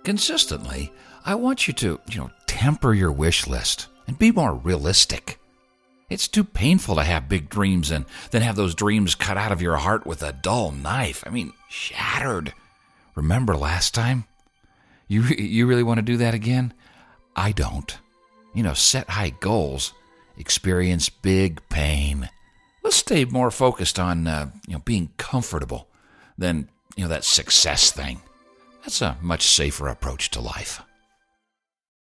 Consistently, I want you to, temper your wish list and be more realistic. It's too painful to have big dreams and then have those dreams cut out of your heart with a dull knife. Shattered. Remember last time? You really want to do that again? I don't. Set high goals. Experience big pain. Let's stay more focused on, being comfortable than, that success thing. That's a much safer approach to life.